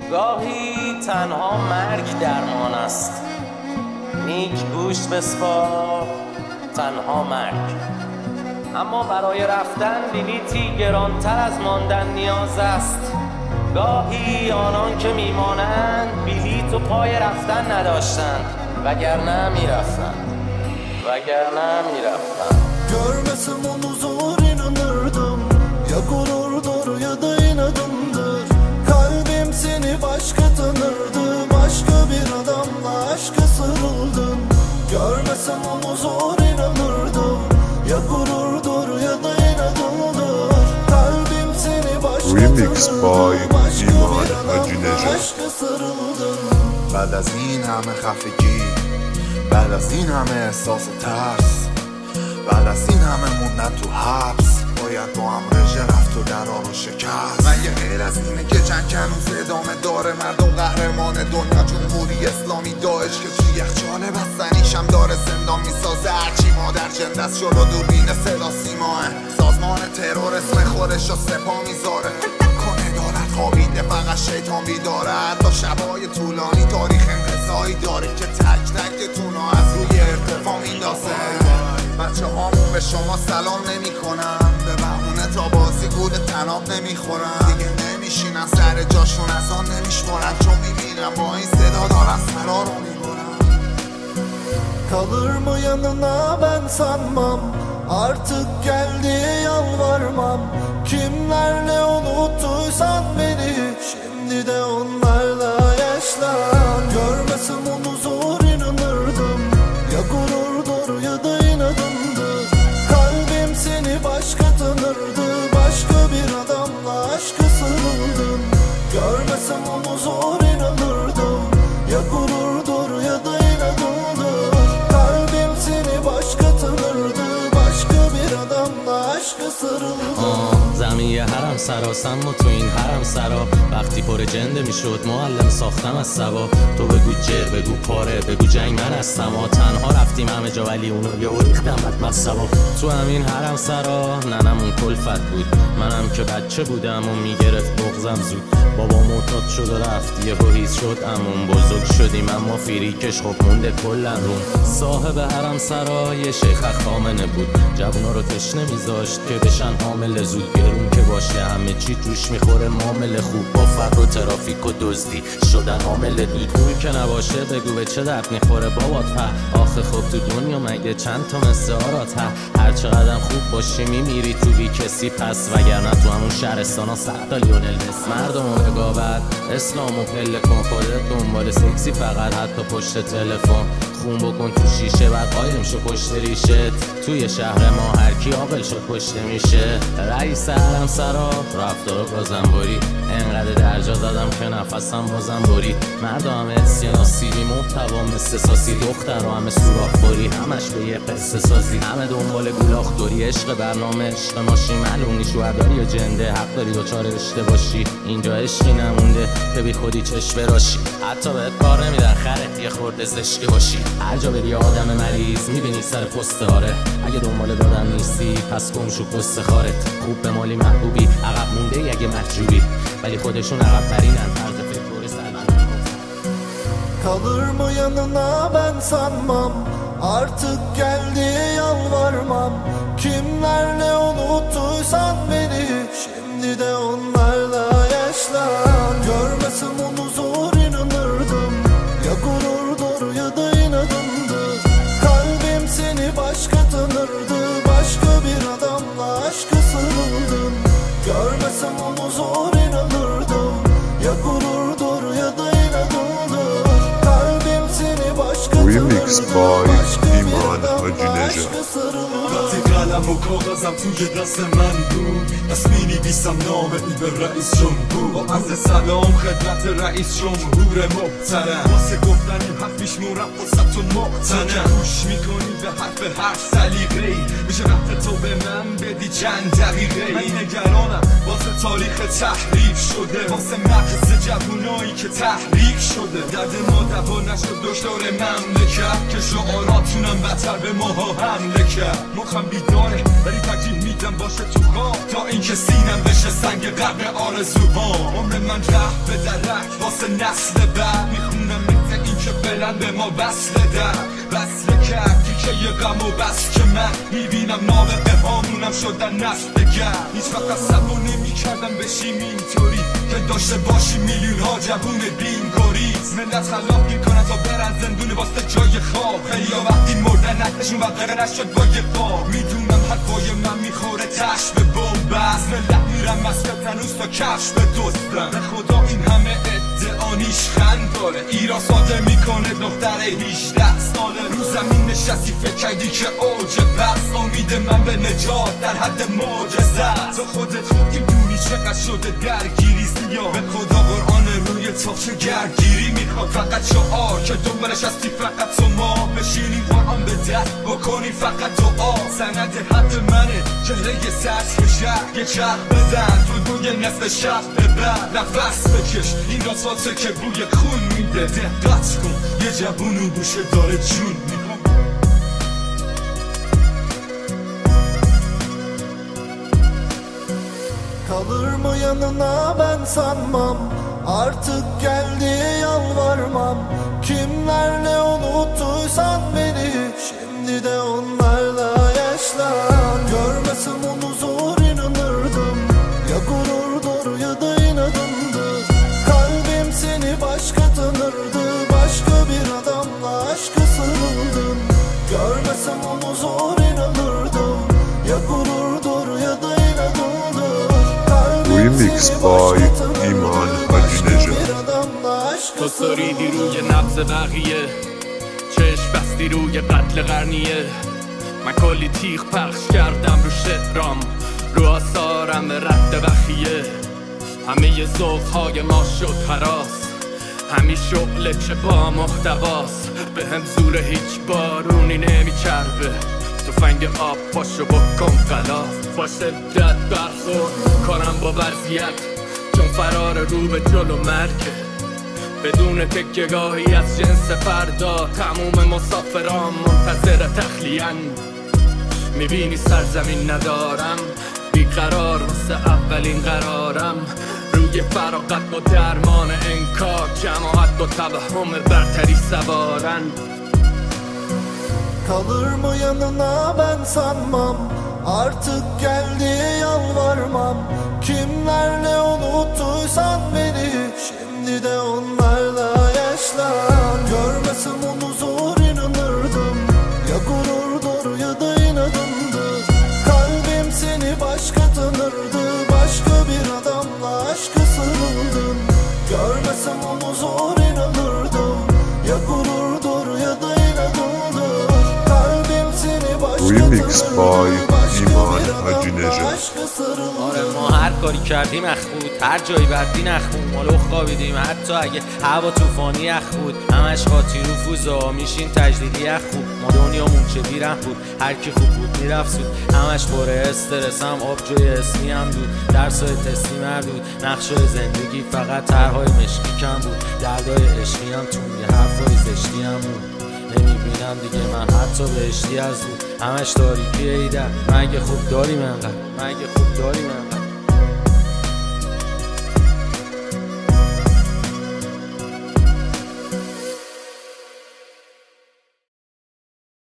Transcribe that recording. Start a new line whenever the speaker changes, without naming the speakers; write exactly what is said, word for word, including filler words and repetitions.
گاهی تنها مرگ درمان است، نیک گوش بسپار تنها مرگ. اما برای رفتن بلیطی گرانتر از ماندن نیاز است. گاهی آنان که میمانند بلیط و پای رفتن نداشتند، وگرنه میرفتند وگرنه میرفتند.
Görmesem onu zor inanırdım. Ya gururdur ya da inadımdır. Kalbim seni başka tanırdı. Başka bir adamla aşka sarıldım. Görmesem onu zor inanırdım. Ya gururdur ya da inadımdır. Kalbim seni başka tanırdı. Başka bir adamla aşka sarıldım.
بعد از این همه خفگی، بعد از این همه احساس ترس، بعد از این همه موندن تو حبس، باید با هم رژه رفت و درا رو شکست. مگه غیر از اینه که چند کنوز ادامه داره؟ مردم قهرمان دنیا جمهوری اسلامی داعش که توی یخچال بستنیشم داره زندان میسازه. هرچی مادر جنده است شروع دوربین صدا سیماه، سازمان ترور اسم خودش رو سپاه میذاره. کنه دولت خوابیده فقط شیطان بیداره. حتی شبای طولانی تاریخ انقضایی داره که تک تکتون رو از روی ارتفاع میندازه. بچه هامون به شما سلام نمی کنم، به بهونه تا بازی گول تناب نمی خورم. دیگه نمیشینن سر جاشون از آن نمیشمارن، چون میبینم با این صدا دارم سرا رو میبرم.
Kalır mı yanına ben sanmam, artık gel diye yalvarmam. Kimlerle unuttuysan beni, şimdi de onlarla yaşlan. Görmesem onu zor inanırdım. Ya gururdur ya da inadımdır. Kalbim seni başka tanırdı. Başka bir adamla aşka sarıldım. Görmesem onu zor inanırdım. Ya gururdur ya da inadımdır. Kalbim seni başka tanırdı. Başka bir adamla aşka sarıldım.
زمین یه حرم سراسم و تو این حرم سرا وقتی پر جنده میشد معلم ساختم از سبا. تو بگو جر بگو پاره بگو جنگ من هستم. ما تنها رفتیم همه جا ولی اونو یه ریختم بدبخت سبا. تو همین حرم سرا ننمون کلفت بود، منم که بچه بودم و میگرفت بغزم زود. بابا معتاد شد و رفت یه هیز شد امون. بزرگ شدیم اما فیریکش خب مونده کلن روم. صاحب حرم سرا یه شیخ خامنه بود، جوونا رو تشنه میذاشت که بشن حامل زود. گرون که باشه همه چی توش میخوره معامله خوب، با فقر و ترافیک و دزدی شدن عامل دود. پول که نباشه بگو به چه درد میخوره بابات ها. آخه خب تو دنیا مگه چند تا مثل آرات ها. هر چقدر خوب باشی میمیری تو بی کسی پس، وگرنه تو همون شهرستان ها سختا لیونل مسی. مردم و رقابت اسلام و پله کن، خودت دنبال سکسی فقط حتی پشت تلفن. خون بکن تو شیشه بعد قایم شو پشت ریشه. توی شهر ما هر کی عاقل شد پشت میشه. رئیس حرم سرا رفتار و گازنباری، انقدر درجا زدم که نفسم بازم برید. مردا همه سیاناسیری محتوا مثل ساسی، دختر و همه سوراخ خوری همش به یه قصه سازی. همه دنبال گولاخ دوری، عشق برنامه عشق ماشی معلوم نیست شوهرداری و جنده. حق داری دوچار رشته باشی، اینجا عشقی نمونده که بی خودی چش براشی. حتی بهت کار نمیدن خرت یه خورده زشکی باشی. هر جا بری آدم مریض میبینی سر پست آره. اگه دنبال دادن نیستی پس گم شو پست خارت. خوب به مالی محبوبی عقب مونده ای اگه محجوبی، ولی خودشون عقب ترینن طرز فکر سلمان.
Kalır mı yanına ben sanmam, artık gel diye yalvarmam. Kimlerle unuttuysan beni, şimdi de onlarla yaşlan. Görmesem onu zor inanırdım. Ya gururdur ya da inadımdır. Kalbim seni başka tanırdı. Başka bir adamla aşka sarıldım. Görmesem onu zor inanırdım. Ya gururdur ya da inadımdır. Kalbim seni başka tanırdı. Başka bir adamla aşka sarıldım.
قلم و کاغذم توی دست من بود، پس می نویسم نامه ای به رئیس جمهور. عرض سلام خدمت رئیس جمهور محترم، واسه گفتن این حرف میشمورم واسه‌تون محترم. گوش میکنی به حرف هر سلیقه‌ای، میشه وقت تو به من بدی چند دقیقه. من نگرانم واسه تاریخ تحریف شده، واسه مغز جوونایی که تحریک شده. درد ما دوا نشد دشدار مملکت، که شعاراتونم بدتر به ماها حمله کرد. مخم بیدار آره ولی ترجیح میدم باشه تو خواب تا اینکه سینم بشه سنگ قبر آرزوهام. عمر من رفت به درک واسه نسل بعد میخونم مثل این که بلند به ما وصل در وصل کرد که یه غم و بس که من میبینم نابغه هامونم شدن نسل دگر. هیچ وقت عصبو نمیکردم بشیم اینطوری که داشته باشیم میلیون ها جوون بینگوریز. ملت خلاف میکنن تا برن زندون واسه جای خواب. خیلی ها وقتی مردن نکشون وقت نشد با یه خواب. میدونم حرفای من میخوره تش به بومبست. ملت میرن مسکت هنوز تا کفش به دستن. به خدا این همه ادعا نیشخند داره. ایران صادر میکنه دختر هجده ساله. رو زمین نشستی فکر کردی که اوج بس. امید من به نجات در حد معجزه. تو خودت خوب میدونی چقدر شده درگیری سیاه. به خدا قرآن روی تاخچه گردگیری میخواد فقط شعار که دنبالش هستی فقط تو ما. بشینیم قرآن به دست بکنیم فقط دعا. سند حد منه چهره سطح شهر یه چرخ بزن تو دوی نصف شب ببر نفس بکش این راساته که بوی خون میده. دقت کن یه جوونو گوشه داره جون میده.
Kalır mı yanına ben sanmam. Artık geldi yalvarmam. Kimlerle unuttuysan beni, şimdi de onlarla yaşlan. Görmesem onu zor inanırdım. Ya gururdur ya da inadımdır. Kalbim seni başka tanırdı. Başka bir adamla aşka sarıldım. Görmesem onu zor inanırdım. Ya gururdur ya da inadımdır.
Remix by ایمان حاجی نژاد.
تو سریدی روی نبض بقیه، چشم بستی روی قتل قرنیه. من کلی تیغ پخش کردم رو شعرام، رو آثارم به رد بخیه. همه ذوق‌های ما شد هراس، همین شغل که با محتواست. به هم زور هیچ بارونی نمیچربه، تفنگ آب پاشو بکن غلاف. با شدت برخورد کنم با وضعیت، چون فرار رو به جلو مرگه. بدون تکیه‌گاهی از جنس فردا، تموم مسافران منتظر تخلیه‌اند. میبینی سرزمین ندارم، بیقرار واسه اولین قرارم. روی فراغت با درمان انکار، جماعت با توهم برتری سوارن.
Kalır mı yanına ben sanmam. Artık geldi yalvarmam. Kimlerle unuttuysan beni, şimdi de onlarla yaşlan. Görmesem onu zor inanırdım. Ya gururdur ya da inadımdır. Kalbim seni başka tanırdı. Başka bir adamla aşka sarıldım. Görmesem onu zor inanırdım. Ya gururdur ya da inadımdır. Kalbim seni başka
Remix by
tanırdı.
ایمان حاجی نژاد.
آره ما هر کاری کردیم اخ بود، هر جایی بردی نخ بود. ما لخ خوابیدیم حتی اگه هوا طوفانی اخ بود. همش خاطی رو فوزا میشین تجدیدی اخ بود. ما دنیامون چه بیرحم بود، هر کی خوب بود میرفت سود. همش پره استرسم، آب جای اسمی هم دود. درسای تستی مردود، نقشای زندگی فقط طرحهای مشکی کم بود. دردای عشقی هم تون، یه حرفای زشتی هم بود. نمیبینم دیگه من حتی بهشتی از بود. همش تاریکی ایدر، مگه خوب داریم انقدر، مگه خوب داریم انقدر.